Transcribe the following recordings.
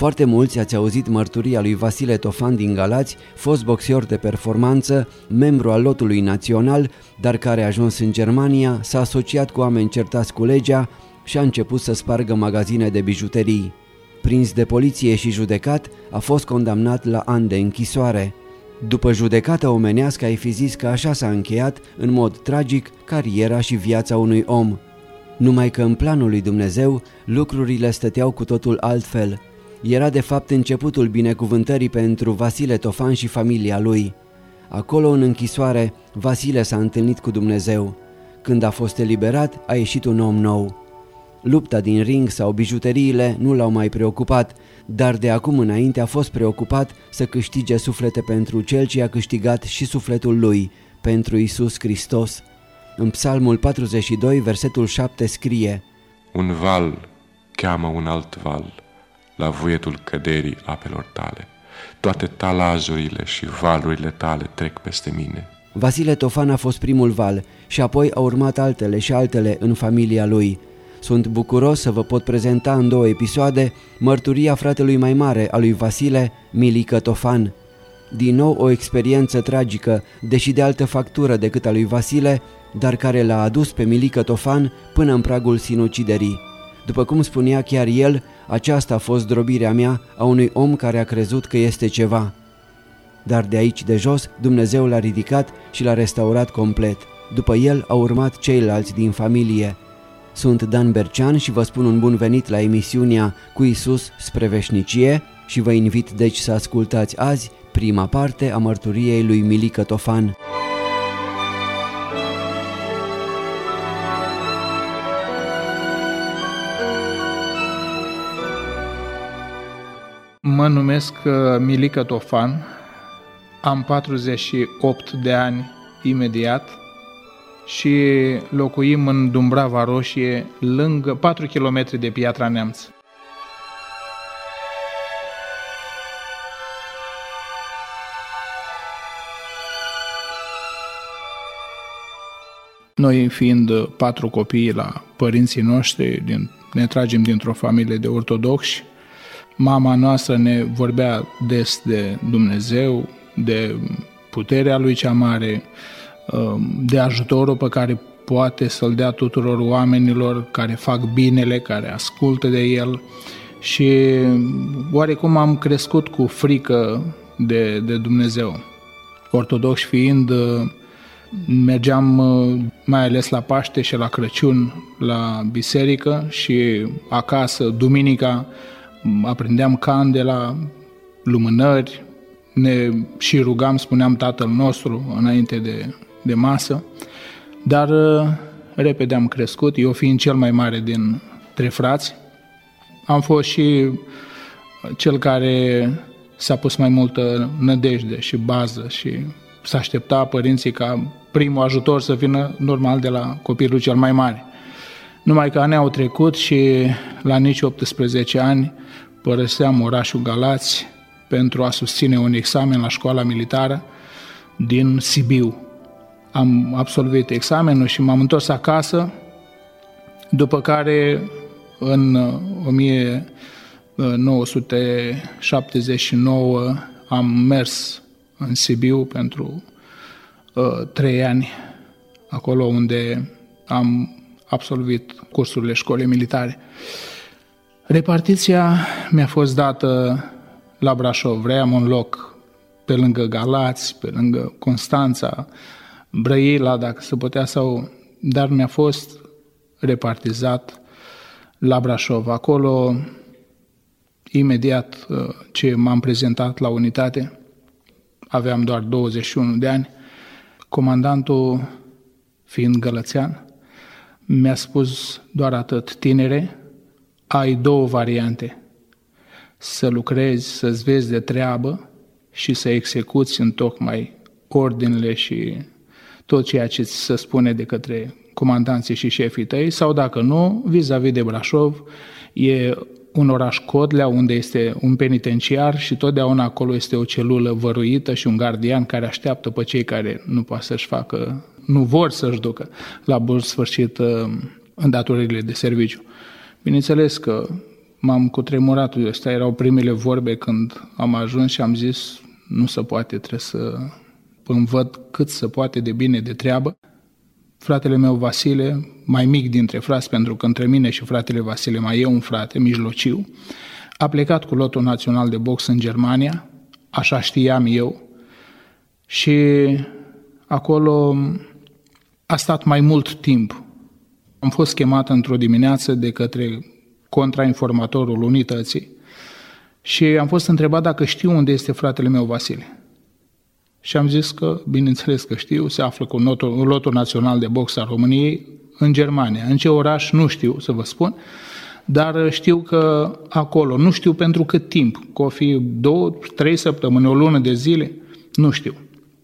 Foarte mulți ați auzit mărturia lui Vasile Tofan din Galați, fost boxior de performanță, membru al lotului național, dar care a ajuns în Germania, s-a asociat cu oameni certați cu legea și a început să spargă magazine de bijuterii. Prins de poliție și judecat, a fost condamnat la ani de închisoare. După judecată omenească ai fi zis că așa s-a încheiat, în mod tragic, cariera și viața unui om. Numai că în planul lui Dumnezeu lucrurile stăteau cu totul altfel. Era de fapt începutul binecuvântării pentru Vasile Tofan și familia lui. Acolo, în închisoare, Vasile s-a întâlnit cu Dumnezeu. Când a fost eliberat, a ieșit un om nou. Lupta din ring sau bijuteriile nu l-au mai preocupat, dar de acum înainte a fost preocupat să câștige suflete pentru Cel ce a câștigat și sufletul lui, pentru Iisus Hristos. În Psalmul 42, versetul 7 scrie: Un val cheamă un alt val la vuietul căderii apelor tale. Toate talazurile și valurile tale trec peste mine. Vasile Tofan a fost primul val și apoi au urmat altele și altele în familia lui. Sunt bucuros să vă pot prezenta în 2 episoade mărturia fratelui mai mare a lui Vasile, Milică Tofan. Din nou o experiență tragică, deși de altă factură decât a lui Vasile, dar care l-a adus pe Milică Tofan până în pragul sinuciderii. După cum spunea chiar el, aceasta a fost zdrobirea mea a unui om care a crezut că este ceva. Dar de aici de jos Dumnezeu l-a ridicat și l-a restaurat complet. După el au urmat ceilalți din familie. Sunt Dan Bercean și vă spun un bun venit la emisiunea Cu Iisus spre veșnicie și vă invit deci să ascultați azi prima parte a mărturiei lui Milică Tofan. Mă numesc Milică Tofan, am 48 de ani imediat și locuim în Dumbrava Roșie, lângă 4 km de Piatra Neamț. Noi fiind 4 copii la părinții noștri, ne tragem dintr-o familie de ortodoxi. Mama noastră ne vorbea des de Dumnezeu, de puterea Lui cea mare, de ajutorul pe care poate să-l dea tuturor oamenilor care fac binele, care ascultă de El. Și oarecum am crescut cu frică de Dumnezeu. Ortodoxi fiind, mergeam mai ales la Paște și la Crăciun la biserică și acasă, duminica, aprindeam candela, lumânări, ne și rugam, spuneam Tatăl nostru înainte de masă, dar repede am crescut, eu fiind cel mai mare dintre frați, am fost și cel care s-a pus mai multă nădejde și bază și s-a aștepta părinții ca primul ajutor să vină normal de la copilul cel mai mare. Numai că anii au trecut și la nici 18 ani părăseam orașul Galați pentru a susține un examen la școala militară din Sibiu. Am absolvit examenul și m-am întors acasă, după care în 1979 am mers în Sibiu pentru 3 ani, acolo unde am absolvit cursurile școlii militare. Repartiția mi-a fost dată la Brașov. Vreau un loc pe lângă Galați, pe lângă Constanța, Brăila, dacă se putea, dar mi-a fost repartizat la Brașov. Acolo, imediat ce m-am prezentat la unitate, aveam doar 21 de ani, comandantul, fiind gălățean, mi-a spus doar atât: tinere, ai 2 variante, să lucrezi, să-ți vezi de treabă și să execuți întocmai ordinele și tot ceea ce ți se spune de către comandanții și șefii tăi, sau dacă nu, vis-a-vis de Brașov, e un oraș Codlea unde este un penitenciar și totdeauna acolo este o celulă văruită și un gardian care așteaptă pe cei care nu vor să-și ducă la bun sfârșit îndatoririle de serviciu. Bineînțeles că M-am cutremurat. Astea erau primele vorbe când am ajuns și am zis nu se poate, trebuie să învăț cât se poate de bine de treabă. Fratele meu Vasile, mai mic dintre frați, pentru că între mine și fratele Vasile mai e un frate mijlociu, a plecat cu lotul național de box în Germania, așa știam eu, și acolo a stat mai mult timp. Am fost chemat într-o dimineață de către contrainformatorul Unității și am fost întrebat dacă știu unde este fratele meu Vasile. Și am zis că, bineînțeles că știu, se află cu lotul național de box al României în Germania. În ce oraș nu știu să vă spun, dar știu că acolo, nu știu pentru cât timp, că o fi 2-3 săptămâni, o lună de zile, nu știu.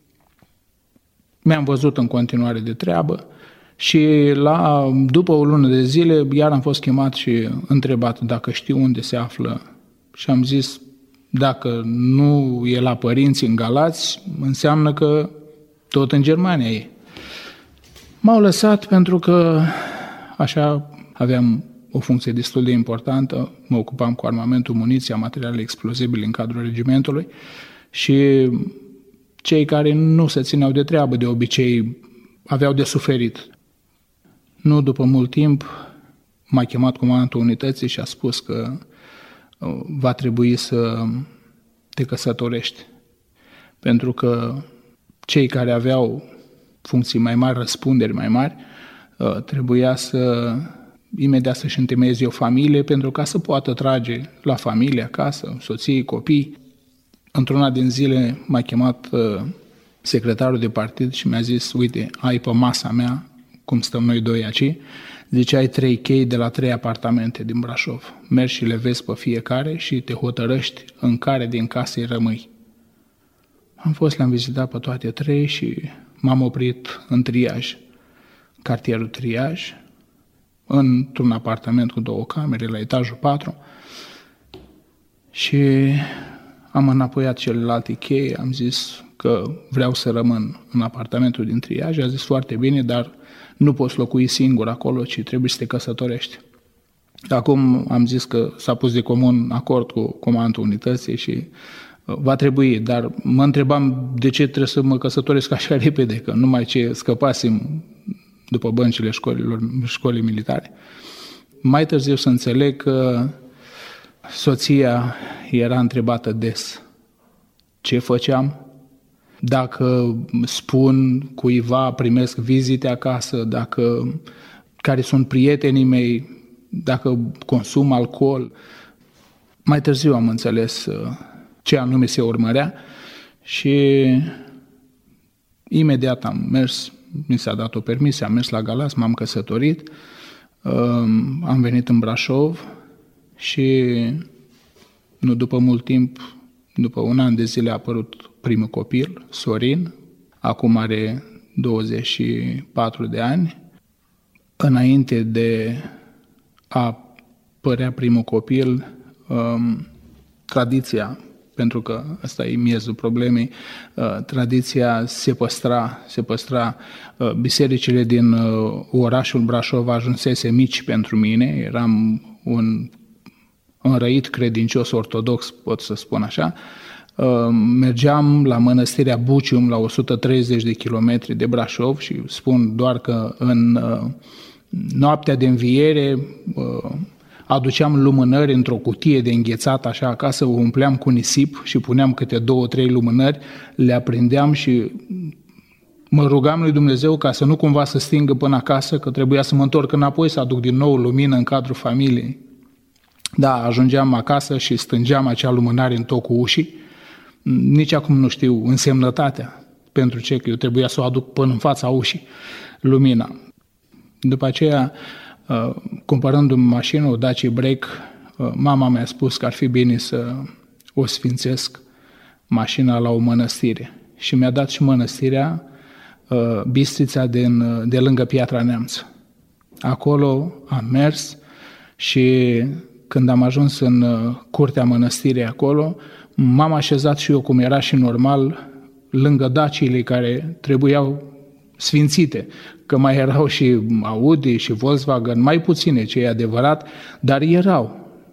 Mi-am văzut în continuare de treabă și după o lună de zile iar am fost chemat și întrebat dacă știu unde se află și am zis dacă nu e la părinți în Galați, înseamnă că tot în Germania e. M-au lăsat pentru că așa aveam o funcție destul de importantă, mă ocupam cu armamentul, muniția, materiale explozibile în cadrul regimentului și cei care nu se țineau de treabă de obicei aveau de suferit. Nu după mult timp m-a chemat comandantul unității și a spus că va trebui să te căsătorești. Pentru că cei care aveau funcții mai mari, răspunderi mai mari, trebuia imediat să-și întemeieze o familie pentru ca să poată trage la familie, acasă, soții, copii. Într-una din zile m-a chemat secretarul de partid și mi-a zis, uite, ai pe masa mea, cum stăm noi doi aici, zice, ai 3 chei de la 3 apartamente din Brașov. Mergi și le vezi pe fiecare și te hotărăști în care din casă rămâi. Am fost, le-am vizitat pe toate 3 și m-am oprit în Triaj, cartierul Triaj, într-un apartament cu 2 camere la etajul 4 și am înapoiat celelalte chei, am zis că vreau să rămân în apartamentul din Triaj, a zis foarte bine, dar nu poți locui singur acolo, ci trebuie să te căsătorești. Acum am zis că s-a pus de comun acord cu comandantul unității și va trebui, dar mă întrebam de ce trebuie să mă căsătoresc așa repede, că numai ce scăpasem după băncile școlii militare. Mai târziu să înțeleg că soția era întrebată des ce făceam, dacă spun cuiva, primesc vizite acasă, care sunt prietenii mei, dacă consum alcool. Mai târziu am înțeles ce anume se urmărea și imediat am mers, mi s-a dat o permisie, am mers la Galați, m-am căsătorit, am venit în Brașov și nu după mult timp, după 1 an de zile a apărut primul copil, Sorin, acum are 24 de ani. Înainte de a apărea primul copil, tradiția, pentru că ăsta e miezul problemei, tradiția se păstra. Bisericile din orașul Brașov ajunsese mici pentru mine, eram un înrăit credincios ortodox, pot să spun așa. Mergeam la mănăstirea Bucium, la 130 de kilometri de Brașov și spun doar că în noaptea de înviere aduceam lumânări într-o cutie de înghețat așa acasă, o umpleam cu nisip și puneam câte 2-3 lumânări, le aprindeam și mă rugam lui Dumnezeu ca să nu cumva să stingă până acasă, că trebuia să mă întorc înapoi să aduc din nou lumină în cadrul familiei. Da, ajungeam acasă și stângeam acea lumânare în tocul ușii. Nici acum nu știu însemnătatea pentru ce, că eu trebuia să o aduc până în fața ușii, lumina. După aceea, cumpărându-mi mașină, o Dacia Break, mama mi-a spus că ar fi bine să o sfințesc mașina la o mănăstire. Și mi-a dat și mănăstirea Bistrița de lângă Piatra Neamț. Acolo am mers și când am ajuns în curtea mănăstirii acolo, m-am așezat și eu, cum era și normal, lângă Daciile care trebuiau sfințite, că mai erau și Audi și Volkswagen, mai puține, ce e adevărat, dar erau.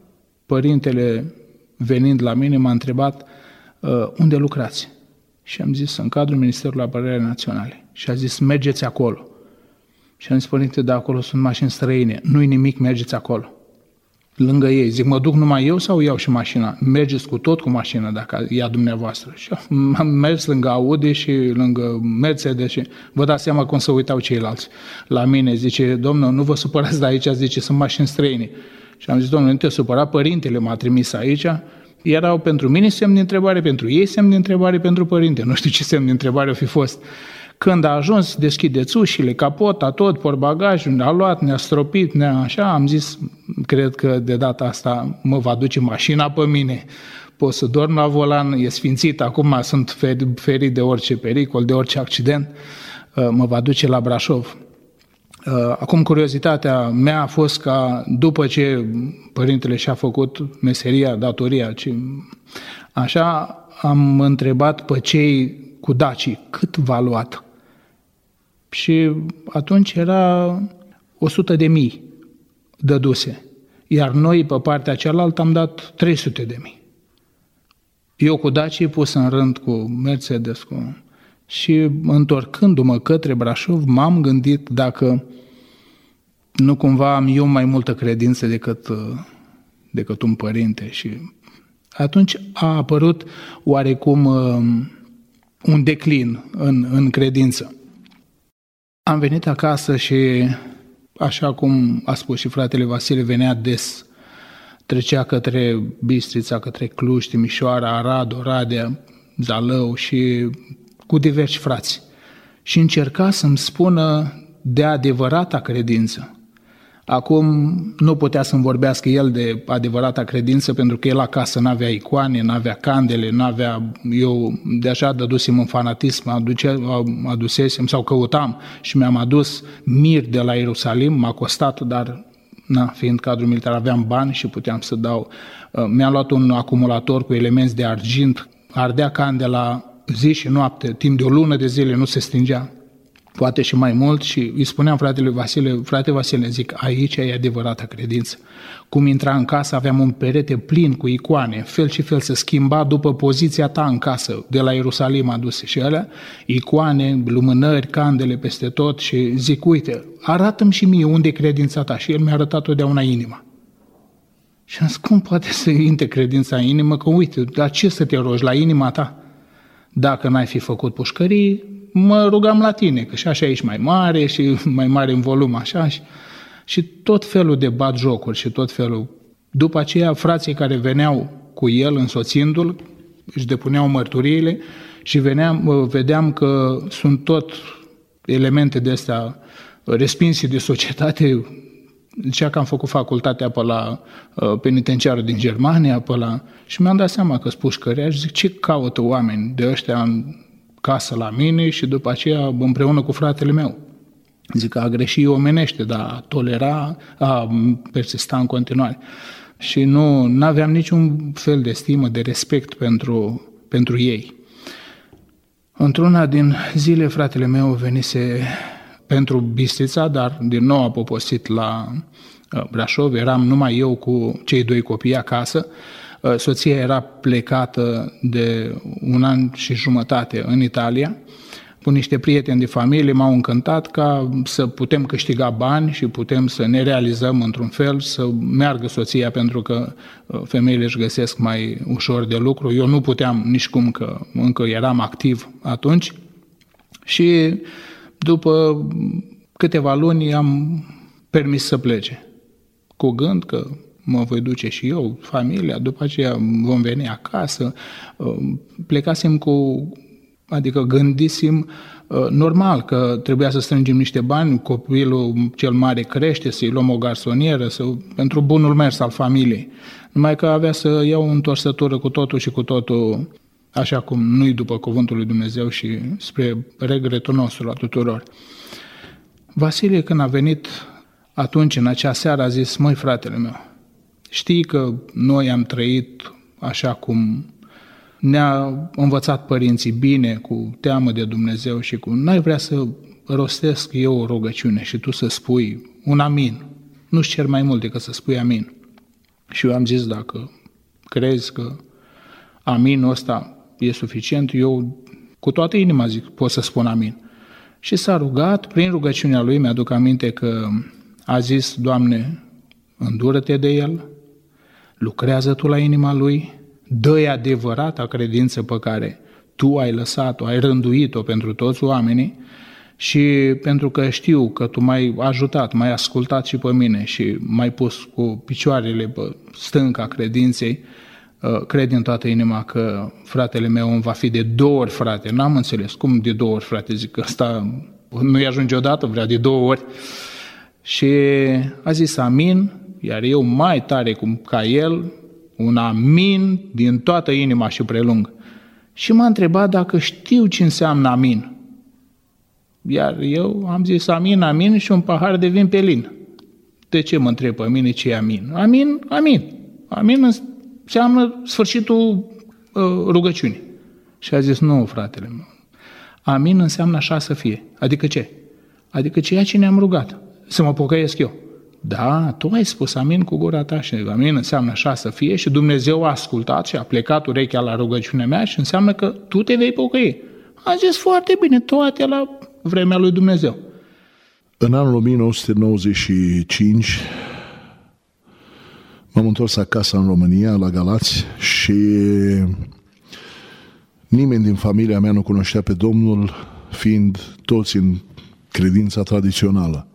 părintele, venind la mine, m-a întrebat unde lucrați? Și am zis, în cadrul Ministerului Apărării Naționale. Și a zis, mergeți acolo. Și am zis, părinte, de acolo sunt mașini străine, nu-i nimic, mergeți acolo. Lângă ei. Zic, mă duc numai eu sau iau și mașina? Mergeți cu tot cu mașina dacă ia dumneavoastră. Și am mers lângă Audi și lângă Mercedes și vă dați seama cum se uitau ceilalți la mine. Zice, domnul, nu vă supărați de aici, zice, sunt mașini străine. Și am zis, domnule, nu te supăra, părintele m-a trimis aici. Erau pentru mine semn de întrebare, pentru ei semn de întrebare, pentru părinte. Nu știu ce semn de întrebare a fi fost. Când a ajuns, deschideți ușile, capota, tot, portbagajul, ne-a luat, ne-a stropit, așa, am zis, cred că de data asta mă va duce mașina pe mine, pot să dorm la volan, e sfințit, acum sunt ferit de orice pericol, de orice accident, mă va duce la Brașov. Acum, curiozitatea mea a fost ca, după ce părintele și-a făcut meseria, datoria, așa, am întrebat pe cei cu dacii, cât v-a luat? Și atunci era 100.000 dăduse, iar noi pe partea cealaltă am dat 300.000. Eu cu dacii pus în rând cu Mercedes, și întorcându-mă către Brașov, m-am gândit dacă nu cumva am eu mai multă credință decât un părinte. Și atunci a apărut oarecum un declin în credință. Am venit acasă și, așa cum a spus și fratele Vasile, venea des, trecea către Bistrița, către Cluj, Timișoara, Arad, Oradea, Zalău și cu diversi frați. Și încerca să-mi spună de adevărata credință. Acum nu putea să-mi vorbească el de adevărata credință, pentru că el acasă n-avea icoane, n-avea candele, eu deja dădusem în fanatism, adusesem sau căutam și mi-am adus mir de la Ierusalim, m-a costat, dar fiind cadru militar aveam bani și puteam să dau. Mi-am luat un acumulator cu elemente de argint, ardea candela zi și noapte, timp de o lună de zile nu se stingea. Poate și mai mult, și îi spuneam fratelui Vasile, frate Vasile, zic, aici e adevărata credință. Cum intra în casă, aveam un perete plin cu icoane, fel și fel, se schimba după poziția ta în casă, de la Ierusalim aduse și alea, icoane, lumânări, candele peste tot și zic, uite, arată-mi și mie unde e credința ta. Și el mi-a arătat totdeauna inima. Și am zis, cum poate să intre credința în inimă? Că uite, la ce să te rogi? La inima ta? Dacă n-ai fi făcut pușcării, mă rugam la tine, că și așa ești mai mare și mai mare în volum, așa. Și tot felul de batjocuri și tot felul. După aceea, frații care veneau cu el, însoțindu-l, își depuneau mărturiile și vedeam că sunt tot elemente de astea respinse de societate. Zicea că am făcut facultatea pe la penitenciarul din Germania, și mi-am dat seama că-s pușcăriași. Zic, ce caută oameni de ăștia în casă la mine și după aceea împreună cu fratele meu. Zic că a greșit omenește, dar a persista în continuare. Și nu aveam niciun fel de stimă, de respect pentru ei. Într-una din zile, fratele meu venise pentru Bistrița, dar din nou a poposit la Brașov. Eram numai eu cu cei 2 copii acasă. Soția era plecată de 1 an și jumătate în Italia. Cu niște prieteni de familie m-au încântat ca să putem câștiga bani și putem să ne realizăm într-un fel, să meargă soția, pentru că femeile își găsesc mai ușor de lucru. Eu nu puteam nici cum, că încă eram activ atunci. Și după câteva luni am permis să plece, cu gând că mă voi duce și eu, familia, după aceea vom veni acasă. Plecasem adică gândisem normal că trebuia să strângem niște bani, copilul cel mare crește, să-i luăm o garsonieră, pentru bunul mers al familiei. Numai că avea să iau o întorsătură cu totul și cu totul, așa cum nu-i după cuvântul lui Dumnezeu și spre regretul nostru la tuturor. Vasile, când a venit atunci, în acea seară, a zis, măi, fratele meu, știi că noi am trăit așa cum ne-a învățat părinții, bine, cu teamă de Dumnezeu și n-ai vrea să rostesc eu o rugăciune și tu să spui un amin. Nu-ți cer mai mult decât să spui amin. Și eu am zis, dacă crezi că aminul ăsta e suficient, eu cu toată inima zic, pot să spun amin. Și s-a rugat, prin rugăciunea lui, mi-aduc aminte că a zis, Doamne, îndură-te de el, lucrează Tu la inima lui, dă-i adevărata credință pe care Tu ai lăsat-o, ai rânduit-o pentru toți oamenii și pentru că știu că Tu m-ai ajutat, m-ai ascultat și pe mine și m-ai pus cu picioarele pe stânca credinței, cred din toată inima că fratele meu îmi va fi de 2 ori frate. N-am înțeles. Cum de 2 ori frate? Zic că ăsta nu-i ajunge odată, vrea de 2 ori. Și a zis amin, iar eu mai tare ca el, un amin din toată inima și prelung. Și m-a întrebat dacă știu ce înseamnă amin. Iar eu am zis amin, amin și un pahar de vin pe lin. De ce mă întreb pe mine ce e amin? Amin, amin. Amin înseamnă sfârșitul rugăciunii. Și a zis, nu, fratele meu. Amin înseamnă așa să fie. Adică ce? Adică ceea ce ne-am rugat. Să mă pocăiesc eu. Da, tu ai spus amin cu gura ta și amin înseamnă așa să fie și Dumnezeu a ascultat și a plecat urechea la rugăciunea mea și înseamnă că tu te vei pocăi. A zis foarte bine, toate la vremea lui Dumnezeu. În anul 1995 m-am întors acasă în România, la Galați, și nimeni din familia mea nu cunoștea pe Domnul, fiind toți în credința tradițională.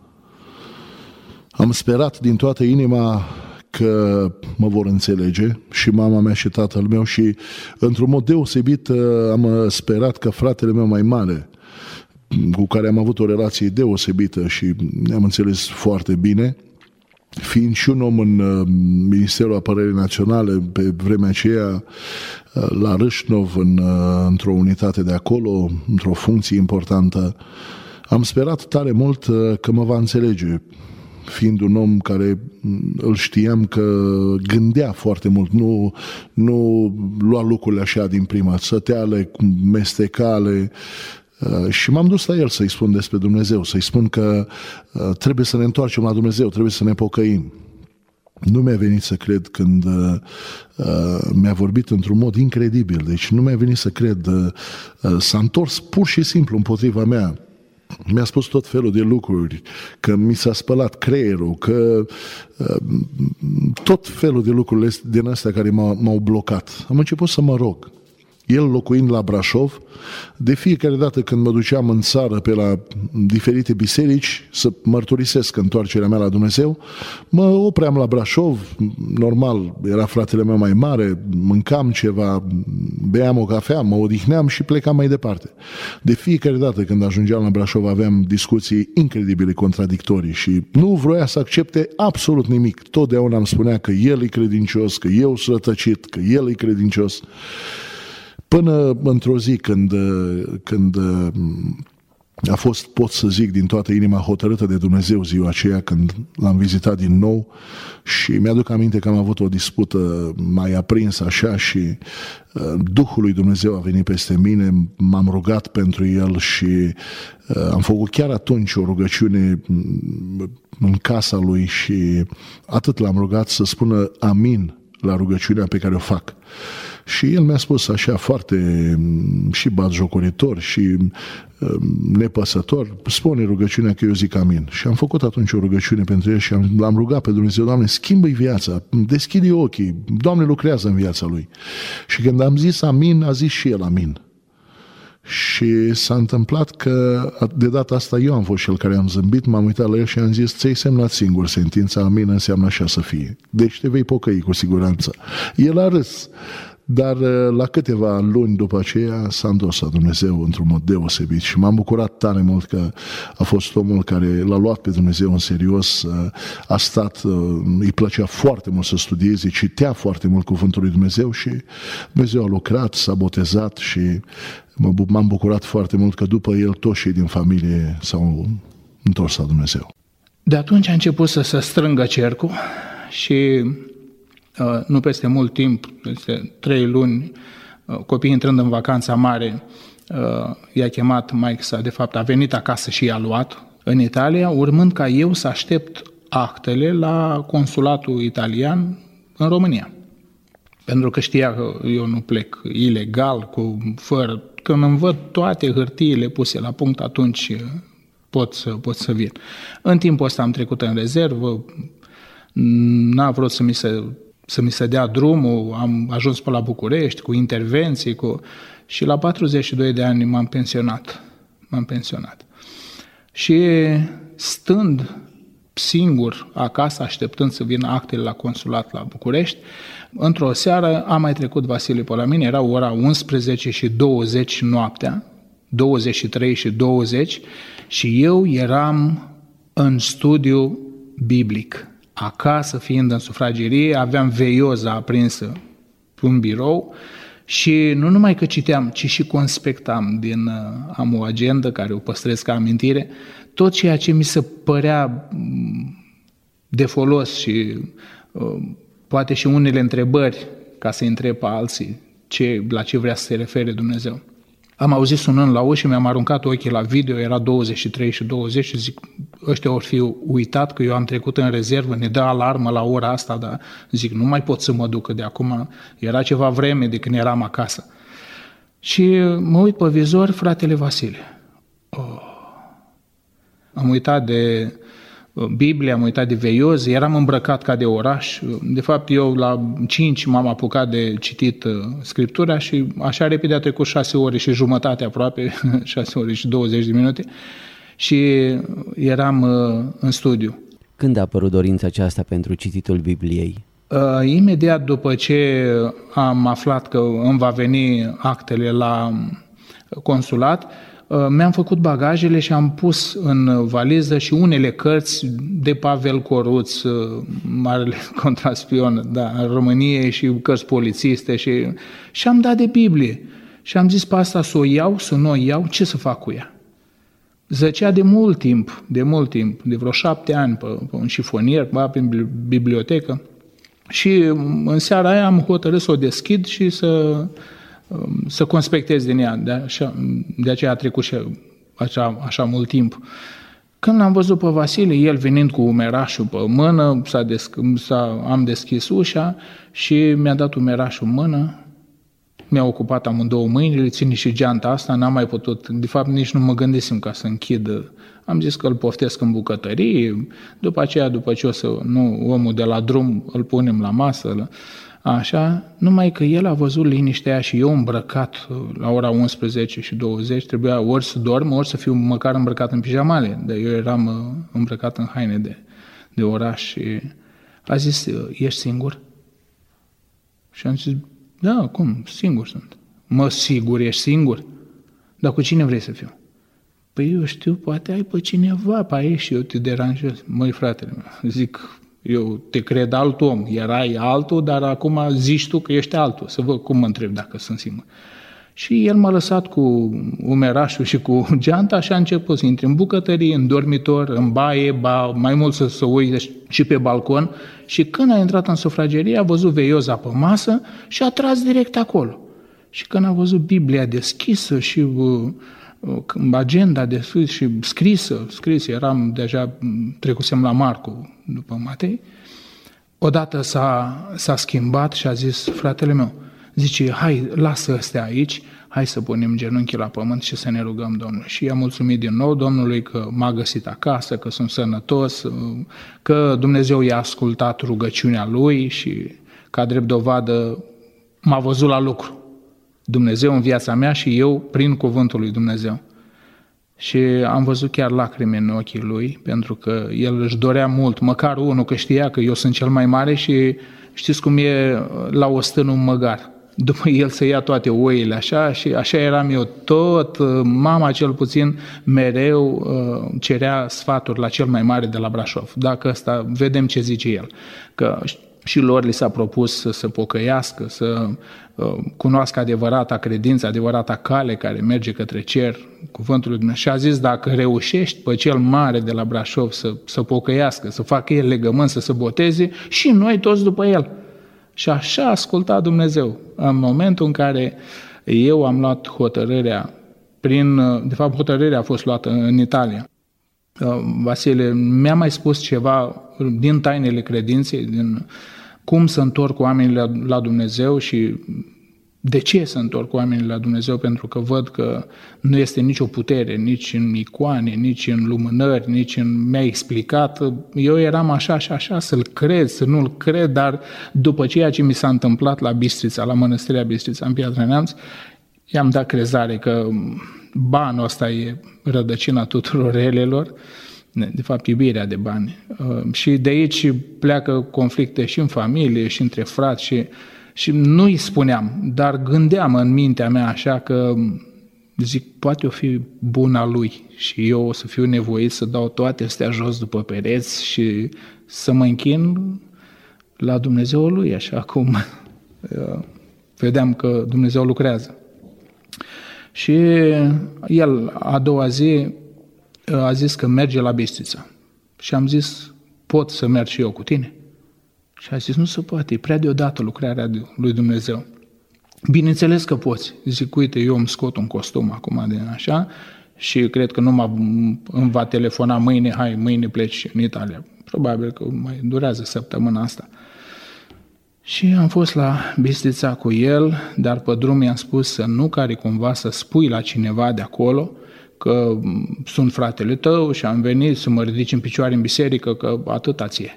Am sperat din toată inima că mă vor înțelege și mama mea și tatăl meu și într-un mod deosebit am sperat că fratele meu mai mare, cu care am avut o relație deosebită și ne-am înțeles foarte bine, fiind și un om în Ministerul Apărării Naționale pe vremea aceea la Râșnov, într-o unitate de acolo, într-o funcție importantă, am sperat tare mult că mă va înțelege, fiind un om care îl știam că gândea foarte mult, nu lua lucrurile așa din prima, săteale, mestecale. Și m-am dus la el să-i spun despre Dumnezeu, să-i spun că trebuie să ne întoarcem la Dumnezeu, trebuie să ne pocăim. Nu mi-a venit să cred când mi-a vorbit într-un mod incredibil, deci nu mi-a venit să cred, s-a întors pur și simplu împotriva mea. Mi-a spus tot felul de lucruri, că mi s-a spălat creierul, că tot felul de lucruri din astea care m-au blocat. Am început să mă rog. El locuind la Brașov, de fiecare dată când mă duceam în țară pe la diferite biserici să mărturisesc întoarcerea mea la Dumnezeu, mă opream la Brașov, normal, era fratele meu mai mare, mâncam ceva, beam o cafea, mă odihneam și plecam mai departe. De fiecare dată când ajungeam la Brașov aveam discuții incredibile, contradictorii și nu vroia să accepte absolut nimic. Totdeauna îmi spunea că el e credincios, că eu sunt rătăcit, că el e credincios. Până într-o zi când a fost, pot să zic din toată inima, hotărâtă de Dumnezeu ziua aceea când l-am vizitat din nou și mi-aduc aminte că am avut o dispută mai aprinsă așa și Duhul lui Dumnezeu a venit peste mine, m-am rugat pentru el și am făcut chiar atunci o rugăciune în casa lui și atât l-am rugat să spună amin la rugăciunea pe care o fac. Și el mi-a spus așa foarte și batjocoritor și nepăsător, spune rugăciunea că eu zic amin. Și am făcut atunci o rugăciune pentru el și l-am rugat pe Dumnezeu, Doamne, schimbă-i viața, deschide ochii, Doamne lucrează în viața lui. Și când am zis amin, a zis și el amin. Și s-a întâmplat că de data asta eu am fost cel care am zâmbit, m-am uitat la el și am zis, ți-ai semnat singur sentința, amin înseamnă așa să fie. Deci te vei pocăi cu siguranță. El a râs, dar la câteva luni după aceea s-a întors la Dumnezeu într-un mod deosebit și m-am bucurat tare mult că a fost omul care l-a luat pe Dumnezeu în serios, a stat, îi plăcea foarte mult să studieze, citea foarte mult cuvântul lui Dumnezeu și Dumnezeu a lucrat, s-a botezat și m-am bucurat foarte mult că după el toți cei din familie s-au întors la Dumnezeu. De atunci a început să se strângă cercul și nu peste mult timp, peste 3 luni, copiii intrând în vacanța mare, i-a chemat maică-sa, de fapt a venit acasă și i-a luat în Italia, urmând ca eu să aștept actele la consulatul italian în România. Pentru că știa că eu nu plec ilegal, fără. Când îmi văd toate hârtiile puse la punct, atunci pot să vin. În timpul ăsta am trecut în rezervă, n-a vrut să mi se dea drumul, am ajuns pe la București cu intervenții, și la 42 de ani m-am pensionat. Și stând singur acasă, așteptând să vină actele la consulat la București, într-o seară a mai trecut Vasile pe la mine, era ora 11:20 noaptea, 23:20, și eu eram în studiu biblic. Acasă, fiind în sufragerie, aveam veioza aprinsă pe un birou și nu numai că citeam, ci și conspectam am o agendă care o păstrez ca amintire, tot ceea ce mi se părea de folos și poate și unele întrebări ca să întreb pe alții la ce vrea să se refere Dumnezeu. Am auzit sunând la ușă, mi-am aruncat ochii la video, era 23:20 și zic, ăștia or fi uitat că eu am trecut în rezervă, ne dă alarmă la ora asta, dar zic, nu mai pot să mă duc, că de acum era ceva vreme de când eram acasă. Și mă uit pe vizor, fratele Vasile. Am uitat de Biblie, am uitat de veioz, eram îmbrăcat ca de oraș. De fapt, eu la 5 m-am apucat de citit Scriptura și așa repede a trecut 6 ore și jumătate aproape, 6 ore și 20 de minute și eram în studiu. Când a apărut dorința aceasta pentru cititul Bibliei? Imediat după ce am aflat că îmi va veni actele la consulat, mi-am făcut bagajele și am pus în valiză și unele cărți de Pavel Coruț, Marele Contraspion, în România, și cărți polițiste și am dat de Biblie. Și am zis pe asta să o iau, să nu o iau, ce să fac cu ea? Zăcea de mult timp, de vreo 7 ani pe un șifonier, pe bibliotecă, și în seara aia am hotărât să o deschid și să conspectez din ea. De aceea a trecut și așa mult timp. Când l-am văzut pe Vasile, el venind cu umerașul pe mână, am deschis ușa și mi-a dat umerașul în mână, mi-a ocupat amândouă mâinile, ține și geanta asta, n-am mai putut, de fapt nici nu mă gândisem ca să închid. Am zis că îl poftesc în bucătărie, după aceea, după ce omul de la drum îl punem la masă, așa, numai că el a văzut liniștea și eu îmbrăcat la ora 11:20, trebuia ori să dorm, ori să fiu măcar îmbrăcat în pijamale, dar eu eram îmbrăcat în haine de oraș și a zis, ești singur? Și am zis, da, cum, singur sunt. Mă, sigur, ești singur? Dar cu cine vrei să fiu? Păi eu știu, poate ai pe cineva pe aici și eu te deranjez. Măi, fratele meu, zic, eu te cred alt om, erai altul, dar acum zici tu că ești altul, să văd cum mă întreb dacă sunt singur. Și el m-a lăsat cu umerașul și cu geanta și a început să intri în bucătărie, în dormitor, în baie, mai mult să uite și pe balcon. Și când a intrat în sufragerie, a văzut veioza pe masă și a tras direct acolo. Și când a văzut Biblia deschisă și agenda de sus și scrisă, eram deja, trecusem la Marcu după Matei, odată s-a schimbat și a zis, fratele meu, zice, hai, lasă astea aici, hai să punem genunchii la pământ și să ne rugăm Domnului. Și i-am mulțumit din nou Domnului că m-a găsit acasă, că sunt sănătos, că Dumnezeu i-a ascultat rugăciunea lui și, ca drept dovadă, m-a văzut la lucru. Dumnezeu în viața mea și eu prin cuvântul lui Dumnezeu. Și am văzut chiar lacrimi în ochii lui, pentru că el își dorea mult, măcar unul, că știa că eu sunt cel mai mare și știți cum e la o stână un măgar. După el să ia toate oile așa și așa eram eu tot, mama cel puțin mereu cerea sfaturi la cel mai mare de la Brașov. Dacă ăsta, vedem ce zice el, că și lor li s-a propus să se pocăiască, să cunoască adevărata credință, adevărata cale care merge către cer, cuvântul lui Dumnezeu. Și a zis, dacă reușești pe cel mare de la Brașov să pocăiască, să facă el legământ, să se boteze, și noi toți după el. Și așa a ascultat Dumnezeu. În momentul în care eu am luat hotărârea, de fapt hotărârea a fost luată în Italia. Vasile mi-a mai spus ceva din tainele credinței, cum să întorc oamenii la Dumnezeu și de ce să întorc oamenii la Dumnezeu, pentru că văd că nu este nicio putere, nici în icoane, nici în lumânări, nici în... Mi-a explicat, eu eram așa și așa, să-l cred, să nu-l cred, dar după ceea ce mi s-a întâmplat la Bistrița, la Mănăstirea Bistrița, în Piatra Neamț, i-am dat crezare că banul ăsta e rădăcina tuturor relelor, de fapt iubirea de bani. Și de aici pleacă conflicte și în familie, și între frați, și nu-i spuneam, dar gândeam în mintea mea așa că, zic, poate o fi buna lui și eu o să fiu nevoit să dau toate astea jos după pereți și să mă închin la Dumnezeul lui, așa cum vedeam că Dumnezeu lucrează. Și el, a doua zi, a zis că merge la Bistrița. Și am zis, pot să merg și eu cu tine? Și a zis, nu se poate, e prea deodată lucrarea lui Dumnezeu. Bineînțeles că poți. Zic, uite, eu îmi scot un costum acum de așa și cred că îmi va telefona mâine, hai, mâine pleci în Italia. Probabil că mai durează săptămâna asta. Și am fost la Bistrița cu el, dar pe drum i-am spus să nu cari cumva să spui la cineva de acolo că sunt fratele tău și am venit să mă ridic în picioare în biserică, că atâta ție.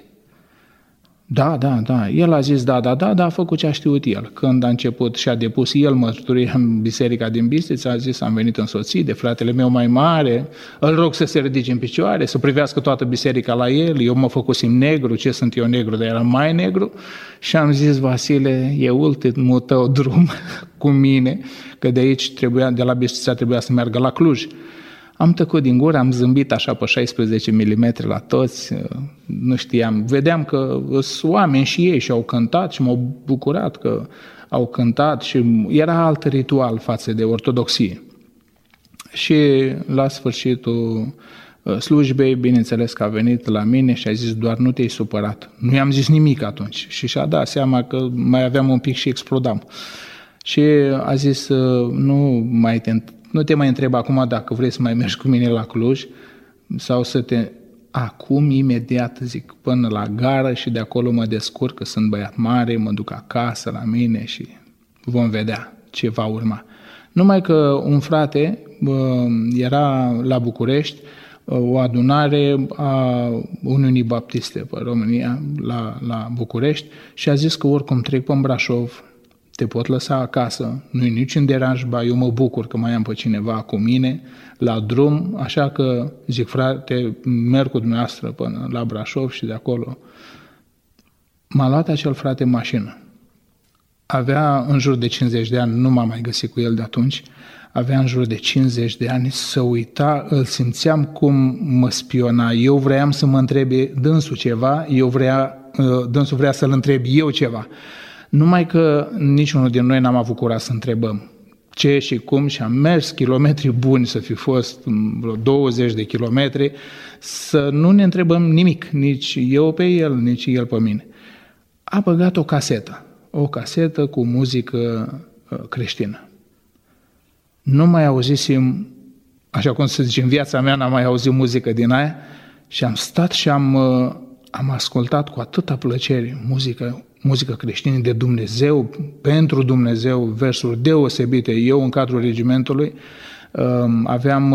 Da. El a zis da, a făcut ce a știut el. Când a început și a depus el mărturia în biserica din Bistrița, a zis, am venit însoțit de fratele meu mai mare, îl rog să se ridice în picioare, să privească toată biserica la el, eu mă făcusem negru, ce sunt eu negru, dar eram mai negru, și am zis, Vasile, e ultimul tău drum cu mine, că de aici de la Bistrița trebuia să meargă la Cluj. Am tăcut din gură, am zâmbit așa pe 16 mm la toți, nu știam. Vedeam că sunt oameni și ei și au cântat și m-au bucurat că au cântat și era alt ritual față de ortodoxie. Și la sfârșitul slujbei, bineînțeles că a venit la mine și a zis, doar nu te-ai supărat. Nu i-am zis nimic atunci și și-a dat seama că mai aveam un pic și explodam. Și a zis, nu te mai întreb acum dacă vrei să mai mergi cu mine la Cluj sau să te... Acum, imediat, zic, până la gară și de acolo mă descurc, că sunt băiat mare, mă duc acasă la mine și vom vedea ce va urma. Numai că un frate era la București, o adunare a Uniunii Baptiste pe România, la București, și a zis că oricum trec pe Brașov, te pot lăsa acasă, nu-i nici în deranj, eu mă bucur că mai am pe cineva cu mine la drum, așa că zic, frate, merg cu dumneavoastră până la Brașov și de acolo. M-a luat acel frate în mașină. Avea în jur de 50 de ani, nu m-am mai găsit cu el de atunci, avea în jur de 50 de ani, să uita, îl simțeam cum mă spiona. Eu vreau să mă întrebe dânsul ceva, dânsul vrea să-l întreb eu ceva. Numai că niciunul din noi n-am avut curaj să întrebăm ce și cum și am mers kilometri buni, să fi fost vreo 20 de kilometri, să nu ne întrebăm nimic, nici eu pe el, nici el pe mine. A băgat o casetă cu muzică creștină. Nu mai auzisem, așa cum se zice, în viața mea n-am mai auzit muzică din aia și am stat și am ascultat cu atâta plăcere muzică creștină de Dumnezeu, pentru Dumnezeu, versuri deosebite. Eu, în cadrul regimentului, aveam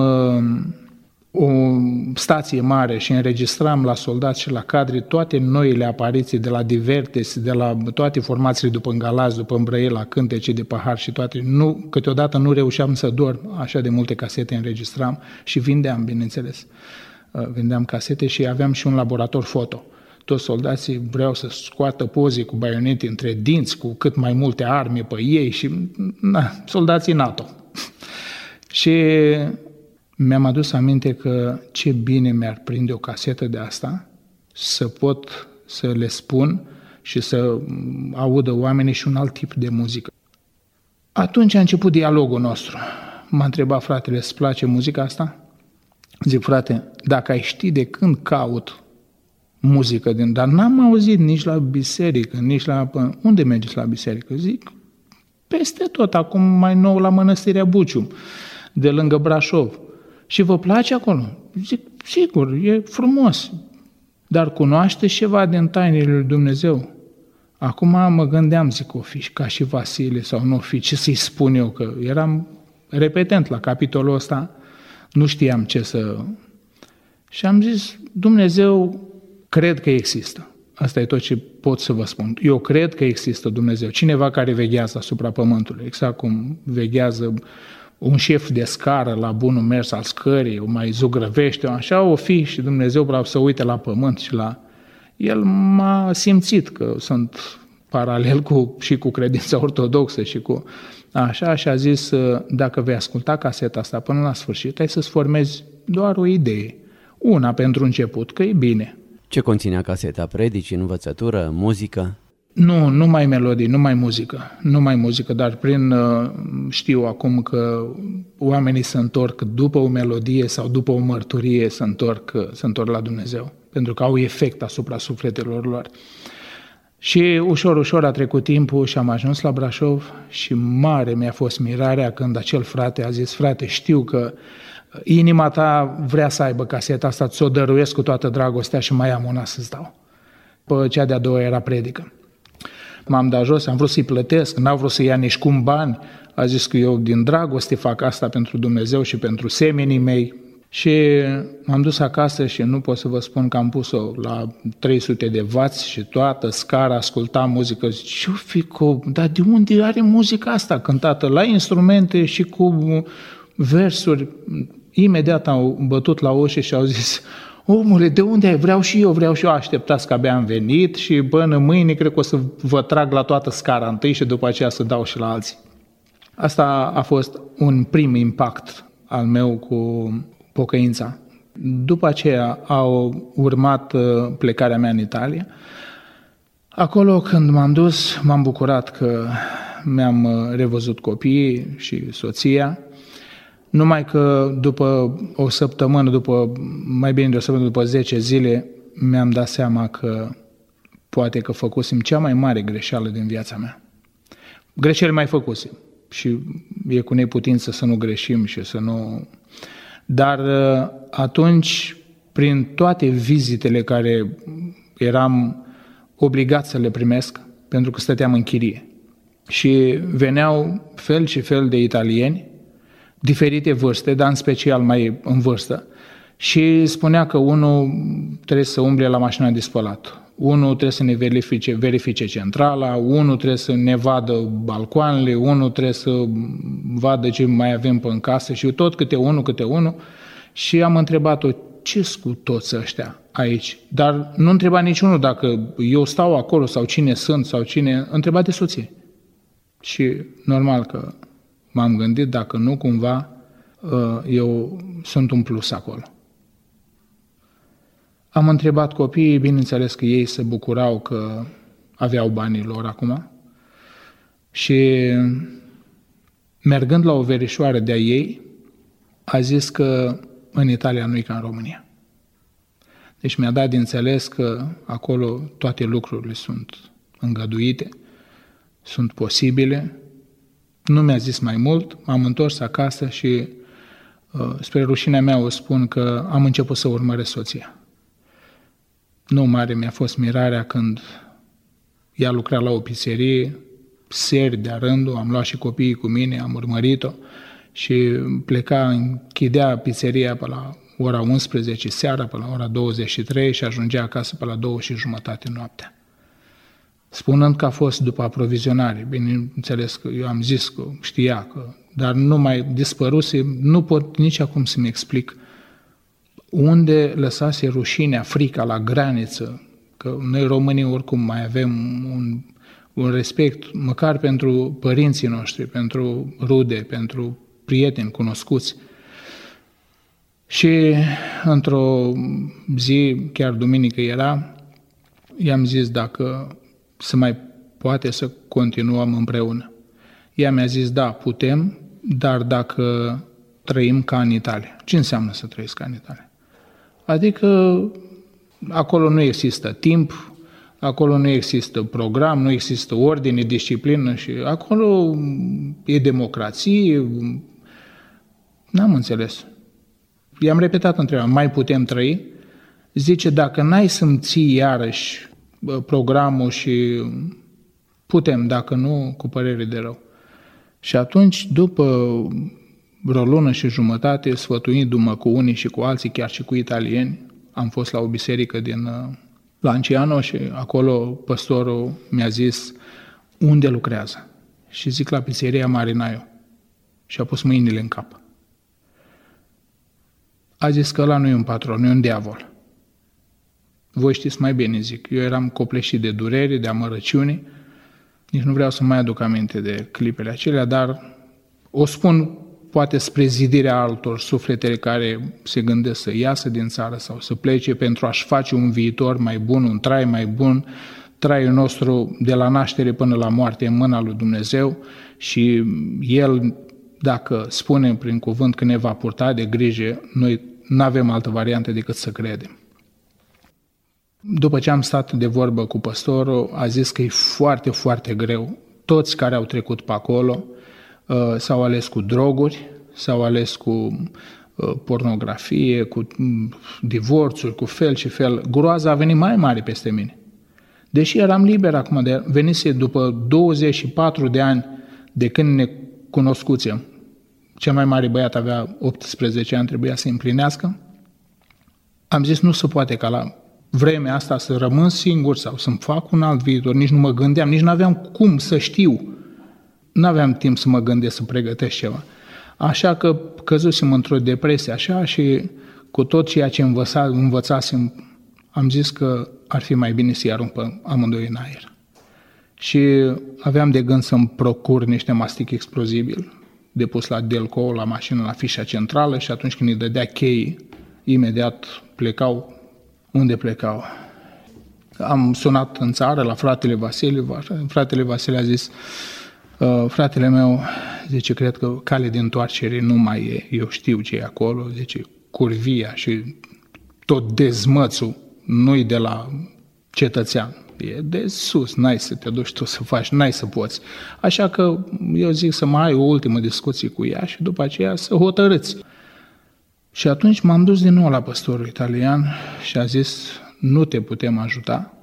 o stație mare și înregistram la soldați și la cadri toate noile apariții de la Divertes, de la toate formațiile după Galați, după Îmbrăiela, cântece de pahar și toate. Câteodată nu reușeam să dorm, așa de multe casete înregistram și vindeam, bineînțeles. Vindeam casete și aveam și un laborator foto. Toți soldații vreau să scoată poze cu baionete între dinți, cu cât mai multe arme pe ei și soldații NATO. Și mi-am adus aminte că ce bine mi-ar prinde o casetă de asta, să pot să le spun și să audă oamenii și un alt tip de muzică. Atunci a început dialogul nostru. M-a întrebat fratele, îți place muzica asta? Zic, frate, dacă ai ști de când caut muzică, dar n-am auzit nici la biserică, nici la... Unde mergeți la biserică? Zic, peste tot, acum mai nou la Mănăstirea Bucium, de lângă Brașov. Și vă place acolo? Zic, sigur, e frumos, dar cunoașteți ceva din tainele lui Dumnezeu? Acum mă gândeam, zic, o fi ca și Vasile sau nu o fi, ce să-i spun eu, că eram repetent la capitolul ăsta, nu știam ce să... Și am zis, Dumnezeu, cred că există. Asta e tot ce pot să vă spun. Eu cred că există Dumnezeu, cineva care veghează asupra pământului, exact cum veghează un șef de scară la bunul mers al scării, o mai zugrăvește, așa o fi și Dumnezeu vreau să uite la pământ și la... El m-a simțit că sunt paralel și cu credința ortodoxă și cu așa și a zis, dacă vei asculta caseta asta până la sfârșit, ai să-ți formezi doar o idee, una pentru început, că e bine. Ce conținea caseta? Predici, învățătură, muzică? Nu, numai melodii, numai muzică, dar știu acum că oamenii se întorc după o melodie sau după o mărturie, se întorc la Dumnezeu, pentru că au efect asupra sufletelor lor. Și ușor, ușor a trecut timpul și am ajuns la Brașov și mare mi-a fost mirarea când acel frate a zis, frate, știu că inima ta vrea să aibă caseta asta, ți-o dăruiesc cu toată dragostea și mai am una să-ți dau. Pe cea de-a doua era predică. M-am dat jos, am vrut să-i plătesc, n-au vrut să ia nici cum bani, a zis că eu din dragoste fac asta pentru Dumnezeu și pentru semenii mei. Și m-am dus acasă și nu pot să vă spun că am pus-o la 300 de wați și toată scara asculta muzică. Ce-o fi dar de unde are muzica asta cântată? La instrumente și cu versuri. Imediat au bătut la ușă și au zis, omule, de unde ai? Vreau și eu. Așteptați că abia am venit și până mâine cred că o să vă trag la toată scara întâi și după aceea să dau și la alții. Asta a fost un prim impact al meu cu pocăința. După aceea au urmat plecarea mea în Italia. Acolo când m-am dus, m-am bucurat că mi-am revăzut copiii și soția, numai că după o săptămână, mai bine de o săptămână, după 10 zile, mi-am dat seama că poate că făcusem cea mai mare greșeală din viața mea. Greșeli mai făcusem și e cu neputință să nu greșim și să nu... Dar atunci, prin toate vizitele care eram obligat să le primesc, pentru că stăteam în chirie, și veneau fel și fel de italieni, diferite vârste, dar în special mai în vârstă, și spunea că unul trebuie să umble la mașina de spălat, unul trebuie să ne verifice centrala, unul trebuie să ne vadă balcoanele, unul trebuie să vadă ce mai avem pe în casă și tot câte unul. Și am întrebat-o, ce-s cu toți ăștia aici? Dar nu întreba niciunul dacă eu stau acolo sau cine sunt sau cine, întreba de soție. Și normal că m-am gândit dacă nu cumva eu sunt un plus acolo. Am întrebat copiii, bineînțeles că ei se bucurau că aveau banii lor acum și mergând la o verișoară de-a ei, a zis că în Italia nu e ca în România. Deci mi-a dat de înțeles că acolo toate lucrurile sunt îngăduite, sunt posibile. Nu mi-a zis mai mult, m-am întors acasă și spre rușinea mea o spun că am început să urmăresc soția. Nu mare mi-a fost mirarea când ea lucra la o pizzerie, seri de-a rândul, am luat și copiii cu mine, am urmărit-o și pleca, închidea pizzeria pe la ora 11 seara, pe la ora 23 și ajungea acasă pe la 2:30 noaptea. Spunând că a fost după aprovizionare, bineînțeles că eu am zis că știa, dar nu mai dispăruse, nu pot nici acum să-mi explic unde lăsase rușinea, frica la graniță, că noi românii oricum mai avem un respect, măcar pentru părinții noștri, pentru rude, pentru prieteni cunoscuți. Și într-o zi, chiar duminică era, i-am zis dacă se mai poate să continuăm împreună. Ea mi-a zis, da, putem, dar dacă trăim ca în Italia. Ce înseamnă să trăiesc ca în Italia? Adică acolo nu există timp, acolo nu există program, nu există ordine, disciplină și acolo e democrație. N-am înțeles. I-am repetat întrebarea, mai putem trăi? Zice, dacă n-ai să-mi ții iarăși programul și Putem, dacă nu, cu părere de rău. Și atunci, după vreo lună și jumătate, sfătuindu-mă cu unii și cu alții, chiar și cu italieni, am fost la o biserică din Lanciano și acolo păstorul mi-a zis unde lucrează. Și zic la pizzeria Marinaio. Și a pus mâinile în cap. A zis că ăla nu e un patron, e un diavol. Voi știți mai bine, zic. Eu eram copleșit de durere, de amărăciune. Nici nu vreau să mai aduc aminte de clipele acelea, dar o spun poate spre zidirea altor sufletele care se gândesc să iasă din țară sau să plece pentru a-și face un viitor mai bun, un trai mai bun, traiul nostru de la naștere până la moarte în mâna lui Dumnezeu și El, dacă spune prin cuvânt că ne va purta de grijă, noi nu avem altă variantă decât să credem. După ce am stat de vorbă cu păstorul, a zis că e foarte, foarte greu. Toți care au trecut pe acolo s-au ales cu droguri, s-au ales cu pornografie, cu divorțuri, cu fel și fel. Groaza a venit mai mare peste mine. Deși eram liber acum, venise după 24 de ani de când ne cunoscuțem. Cel mai mare băiat avea 18 ani, trebuia să împlinească. Am zis, nu se poate ca la vremea asta să rămân singur sau să-mi fac un alt viitor. Nici nu mă gândeam, nici nu aveam cum să știu. Nu aveam timp să mă gândesc, să pregătesc ceva. Așa că căzusem într-o depresie așa și cu tot ceea ce învățasem, am zis că ar fi mai bine să-i arunc pe amândoi în aer. Și aveam de gând să-mi procur niște mastic explozibil depus la Delco, la mașină, la fișa centrală și atunci când îi dădea chei, imediat plecau. Unde plecau? Am sunat în țară la fratele Vasile. Fratele Vasile a zis, fratele meu, zice, cred că cale de întoarcere nu mai e, eu știu ce e acolo, zice, curvia și tot dezmățul nu-i de la cetățean, e de sus, n-ai să te duci tu să faci, n-ai să poți. Așa că eu zic să mai ai o ultimă discuție cu ea și după aceea să hotărâți. Și atunci m-am dus din nou la păstorul italian și a zis, nu te putem ajuta,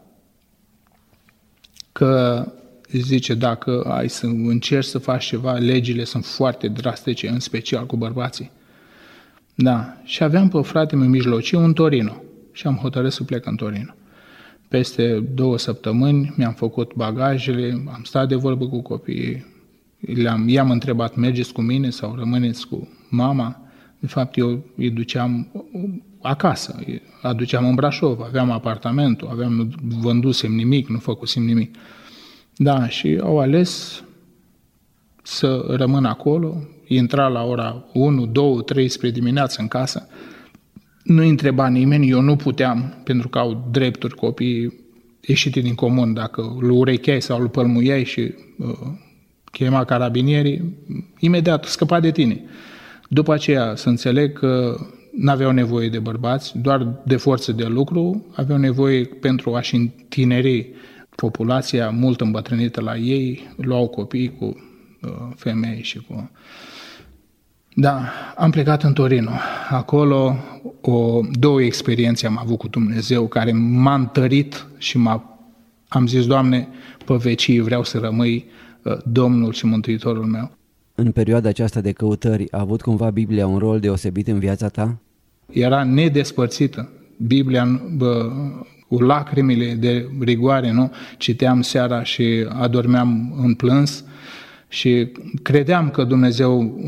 că zice, dacă ai să încerci să faci ceva, legile sunt foarte drastice, în special cu bărbații. Da, și aveam pe fratele meu mijlociu în Torino și am hotărât să plec în Torino. Peste 2 săptămâni mi-am făcut bagajele, am stat de vorbă cu copiii, i-am întrebat, mergeți cu mine sau rămâneți cu mama? De fapt, eu îi duceam acasă, îi aduceam în Brașov, aveam apartamentul, nu vândusem nimic, nu făcusem nimic. Da, și au ales să rămân acolo, intra la ora 1, 2, 3 spre dimineață în casă, nu întreba nimeni, eu nu puteam, pentru că au drepturi copiii ieșite din comun, dacă îl urecheai sau îl pălmuiai și chema carabinierii, imediat scăpa de tine. După aceea să înțeleg că n-aveau nevoie de bărbați, doar de forță de lucru, aveau nevoie pentru a-și întineri populația mult îmbătrânită la ei, luau copii cu femei și cu... Da, am plecat în Torino. Acolo 2 experiențe am avut cu Dumnezeu care m-a întărit și am zis, Doamne, pe vecii vreau să rămâi Domnul și Mântuitorul meu. În perioada aceasta de căutări a avut cumva Biblia un rol deosebit în viața ta? Era nedespărțită. Biblia, cu lacrimile de rigoare, nu? Citeam seara și adormeam în plâns și credeam că Dumnezeu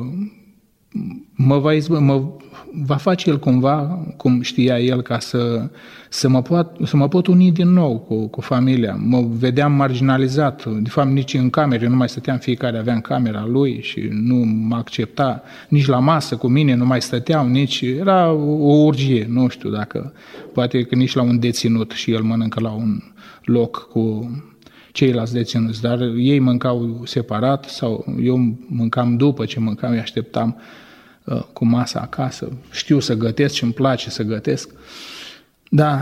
mă va face El cumva, cum știa El, ca să mă pot uni din nou cu familia. Mă vedeam marginalizat, de fapt nici în camere nu mai stăteam, fiecare avea în camera lui și nu mă accepta, nici la masă cu mine nu mai stăteau, nici era o urgie, nu știu dacă, poate că nici la un deținut și el mănâncă la un loc cu ceilalți deținuți, dar ei mâncau separat sau eu mâncam după ce mâncam, îi așteptam cu masa acasă. Știu să gătesc și îmi place să gătesc. Da,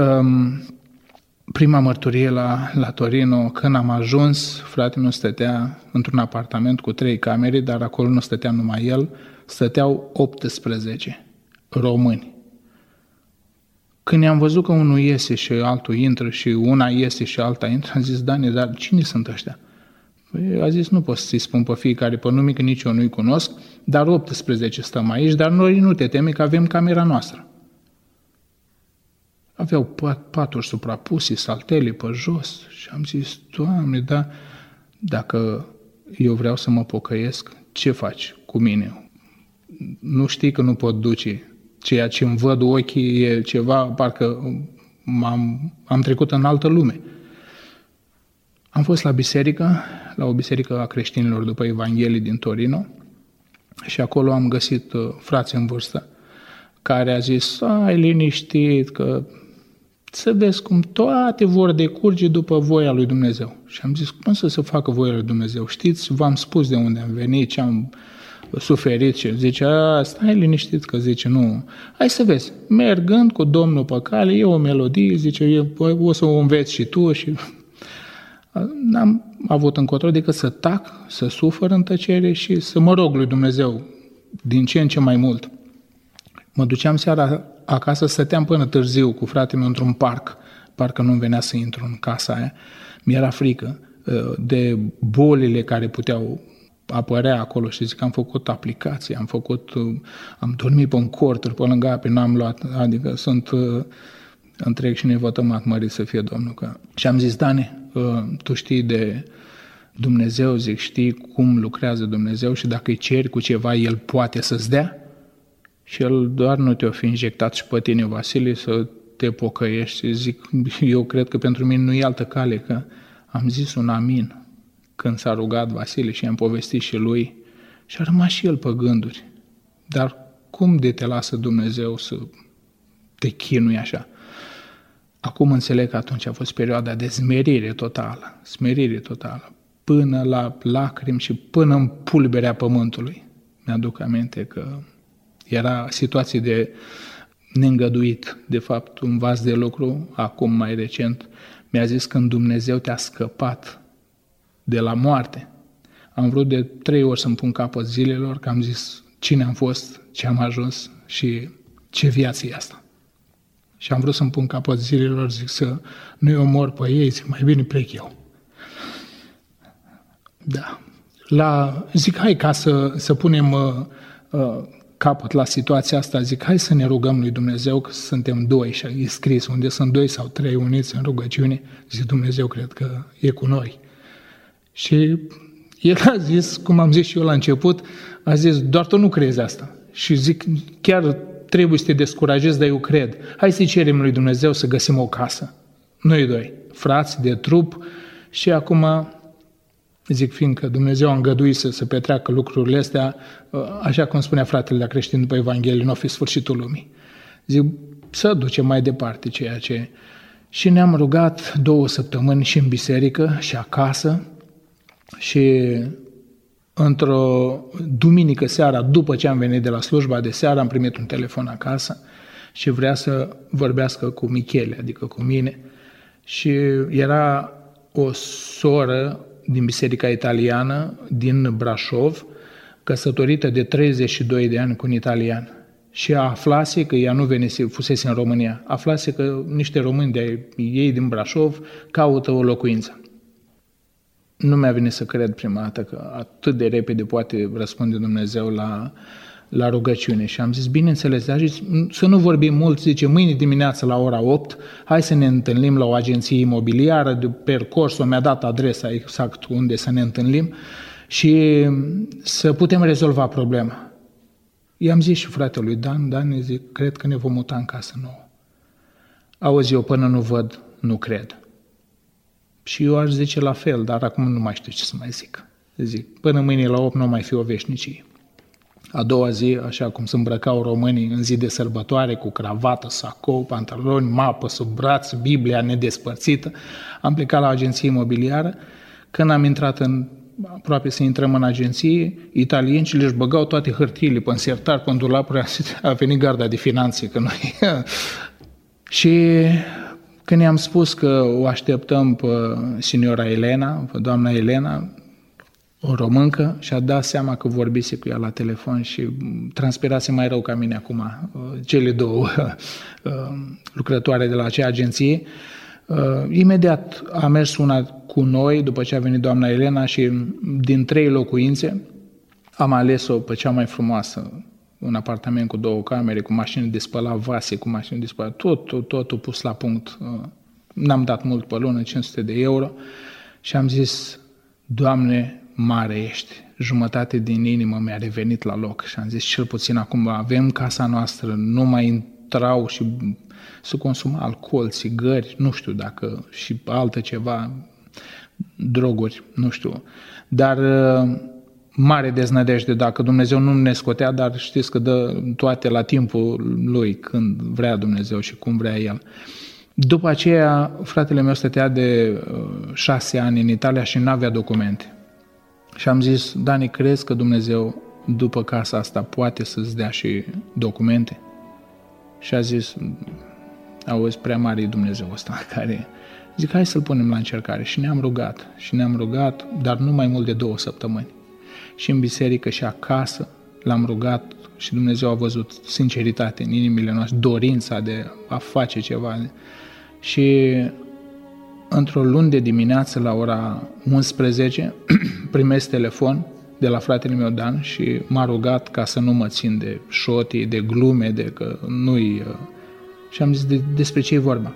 prima mărturie la Torino, când am ajuns, fratele meu stătea într-un apartament cu 3 camere, dar acolo nu stătea numai el, stăteau 18 români. Când ne-am văzut că unul iese și altul intră și una iese și alta intră, am zis, Dani, dar cine sunt ăștia? Păi, a zis, nu pot să-i spun pe fiecare pe nume, că nici eu nu-i cunosc, dar 18 stăm aici, dar noi nu te teme că avem camera noastră. Aveau paturi suprapuse, saltele pe jos și am zis, Doamne, da, dacă eu vreau să mă pocăiesc, ce faci cu mine? Nu știi că nu pot duce. Ceea ce îmi văd ochii e ceva, parcă am trecut în altă lume. Am fost la biserică, la o biserică a creștinilor după Evanghelie din Torino și acolo am găsit frați în vârstă care a zis, ai liniștit, că să vezi cum toate vor decurge după voia lui Dumnezeu. Și am zis, cum să se facă voia lui Dumnezeu? Știți, v-am spus de unde am venit, ce am suferit și zice, stai liniștit, că zice, nu, hai să vezi, mergând cu Domnul pe cale, e o melodie, zice, o să o înveți și tu și n-am avut încotro decât să tac, să sufăr în tăcere și să mă rog lui Dumnezeu din ce în ce mai mult. Mă duceam seara acasă, stăteam până târziu cu fratele meu într-un parc, parcă nu-mi venea să intru în casa aia, mi-era frică de bolile care puteau apărea acolo și zic că am făcut aplicații, am dormit pe un corturi, pe lângă ape, n-am luat, adică sunt întreg și nevătămat, mărit să fie Domnul. Și am zis, Dane, tu știi de Dumnezeu, zic, știi cum lucrează Dumnezeu și dacă îi ceri cu ceva, El poate să-ți dea? Și El doar nu te-o fi injectat și pe tine, Vasile, să te pocăiești. Și zic, eu cred că pentru mine nu e altă cale, că am zis un amin când s-a rugat Vasile și i-am povestit și lui și a rămas și el pe gânduri. Dar cum de te lasă Dumnezeu să te chinui așa? Acum înțeleg că atunci a fost perioada de smerire totală, până la lacrimi și până în pulberea pământului. Mi-aduc aminte că era situație de neîngăduit, de fapt, un vas de lucru, acum mai recent, mi-a zis când Dumnezeu te-a scăpat de la moarte. Am vrut de 3 ori să-mi pun capăt zilelor, că am zis cine am fost, ce am ajuns și ce viață e asta. Și am vrut să-mi pun capăt zilelor, zic să nu-i omor pe ei, zic mai bine plec eu. Da. Zic hai ca să punem capăt la situația asta, zic hai să ne rugăm lui Dumnezeu că suntem 2 și e scris unde sunt 2 sau 3 uniți în rugăciune, zic Dumnezeu cred că e cu noi. Și el a zis, cum am zis și eu la început, a zis, doar tu nu crezi asta. Și zic, chiar trebuie să te descurajezi, dar eu cred. Hai să-i cerem lui Dumnezeu să găsim o casă. Noi 2, frați de trup și acum, zic, fiindcă Dumnezeu a îngăduit să se petreacă lucrurile astea, așa cum spunea fratele la creștin după Evanghelie, nu o fi sfârșitul lumii. Zic, să ducem mai departe ceea ce... Și ne-am rugat 2 săptămâni și în biserică și acasă, și într-o duminică seara, după ce am venit de la slujba de seară, am primit un telefon acasă și vrea să vorbească cu Michele, adică cu mine. Și era o soră din biserica italiană, din Brașov, căsătorită de 32 de ani cu un italian. Și aflase că ea nu venise, fusese în România, aflase că niște români de ei din Brașov caută o locuință. Nu mi-a venit să cred prima dată că atât de repede poate răspunde Dumnezeu la rugăciune. Și am zis, bineînțeles, să nu vorbim mult, zice, mâine dimineață la ora 8, hai să ne întâlnim la o agenție imobiliară, de percorsul mi-a dat adresa exact unde să ne întâlnim și să putem rezolva problema. I-am zis și fratelui Dan, zic, cred că ne vom muta în casă nouă. Auzi, eu până nu văd, nu cred. Și eu aș zice la fel, dar acum nu mai știu ce să mai zic. Zic, până mâine la 8 nu mai fi o veșnicie. A doua zi, așa cum se îmbrăcau românii în zi de sărbătoare, cu cravată, sacou, pantaloni, mapă sub braț, Biblia nedespărțită, am plecat la agenție imobiliară. Când am intrat aproape să intrăm în agenție, italiencii își băgau toate hârtiile pe sertar, pe dulapuri, a venit garda de finanțe, că noi... Și când i-am spus că o așteptăm pe signora Elena, pe doamna Elena, o româncă, și-a dat seama că vorbise cu ea la telefon și transpirase mai rău ca mine acum, cele două lucrătoare de la acea agenție. Imediat a mers una cu noi, după ce a venit doamna Elena, și din 3 locuințe am ales-o pe cea mai frumoasă, un apartament cu 2 camere, cu mașini de spălat vase, cu mașini de spălat, totul pus la punct. N-am dat mult pe lună, 500 de euro, și am zis: Doamne, mare ești, jumătate din inimă mi-a revenit la loc. Și am zis: cel puțin acum avem casa noastră, nu mai intrau și să consuma alcool, țigări, nu știu dacă și altă ceva, droguri, nu știu. Dar mare deznădejde dacă Dumnezeu nu ne scotea, dar știți că dă toate la timpul Lui, când vrea Dumnezeu și cum vrea El. După aceea, fratele meu stătea de 6 ani în Italia și n-avea documente. Și am zis: Dani, crezi că Dumnezeu după casa asta poate să-ți dea și documente? Și a zis: auzi, prea mare e Dumnezeu ăsta care... Zic: hai să-l punem la încercare. Și ne-am rugat, dar nu mai mult de 2 săptămâni. Și în biserică și acasă l-am rugat și Dumnezeu a văzut sinceritate în inimile noastre, dorința de a face ceva. Și într-o luni de dimineață, la ora 11, primesc telefon de la fratele meu Dan și m-a rugat ca să nu mă țin de șotii, de glume, de că nu-i... Și am zis: despre ce e vorba?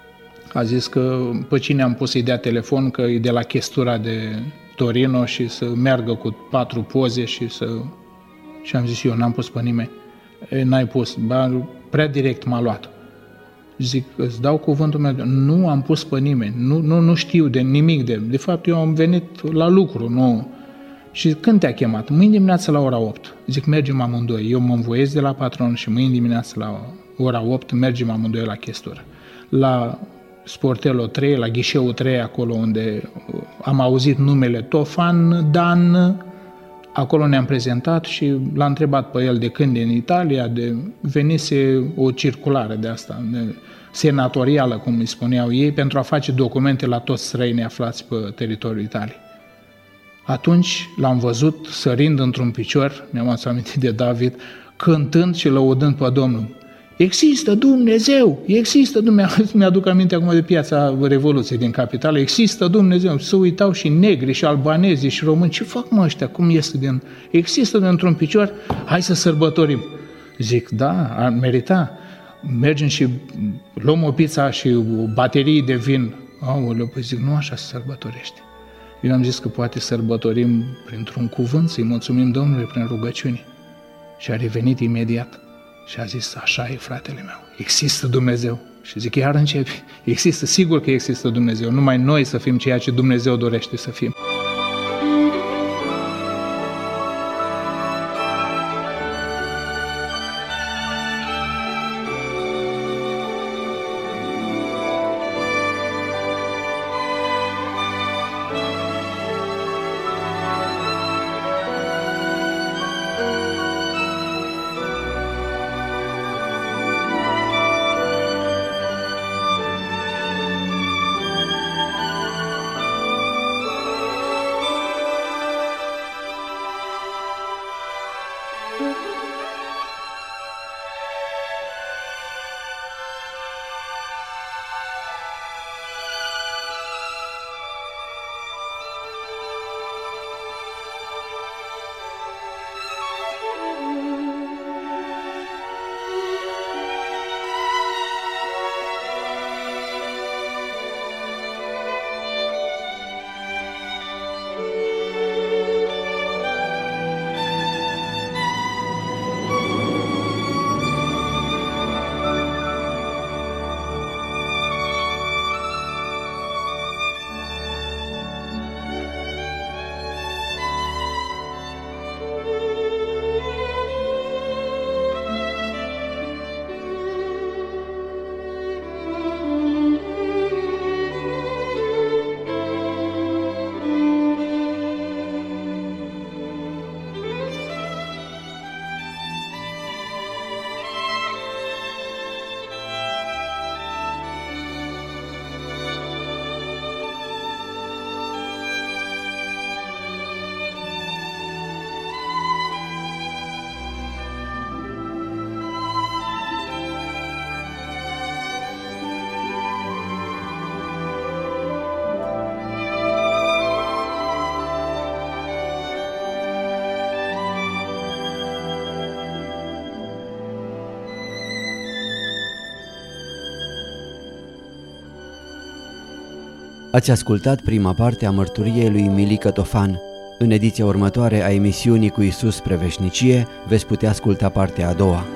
A zis că pe cine am pus să-i dea telefon, că e de la chestura de Torino și să meargă cu 4 poze și să... Și am zis: eu n-am pus pe nimeni. N-ai pus. Ba, prea direct m-a luat. Zic: îți dau cuvântul meu, nu am pus pe nimeni, nu știu de nimic. De fapt, eu am venit la lucru, nu... Și când te-a chemat? Mâine dimineață la ora 8. Zic: mergem amândoi. Eu mă învoiesc de la patron și mâine dimineață la ora 8 mergem amândoi la chestură. La Sportelul 3, la ghișeul 3, acolo unde am auzit numele Tofan Dan, acolo ne-am prezentat și l-a întrebat pe el de când e în Italia, de venise o circulară de asta, senatorială, cum îi spuneau ei, pentru a face documente la toți străinii aflați pe teritoriul Italiei. Atunci l-am văzut sărind într-un picior, mi-am adus aminte de David, cântând și lăudând pe Domnul. Există Dumnezeu, există Dumnezeu. Mi-aduc aminte acum de Piața Revoluției din capitală. Există Dumnezeu. Se uitau și negri, și albanezi, și români. Ce fac mă ăștia? Cum iese din... Există dintr-un picior? Hai să sărbătorim. Zic: da, ar merita. Mergem și luăm o pizza și o baterie de vin. Aoleu, păi zic, nu așa se sărbătorește. Eu am zis că poate sărbătorim printr-un cuvânt, să-i mulțumim Domnului prin rugăciuni. Și a revenit imediat. Și a zis: așa e, fratele meu, există Dumnezeu. Și zic: iar începe, există, sigur că există Dumnezeu, numai noi să fim ceea ce Dumnezeu dorește să fim. Ați ascultat prima parte a mărturiei lui Milică Tofan. În ediția următoare a emisiunii Cu Iisus spre veșnicie veți putea asculta partea a doua.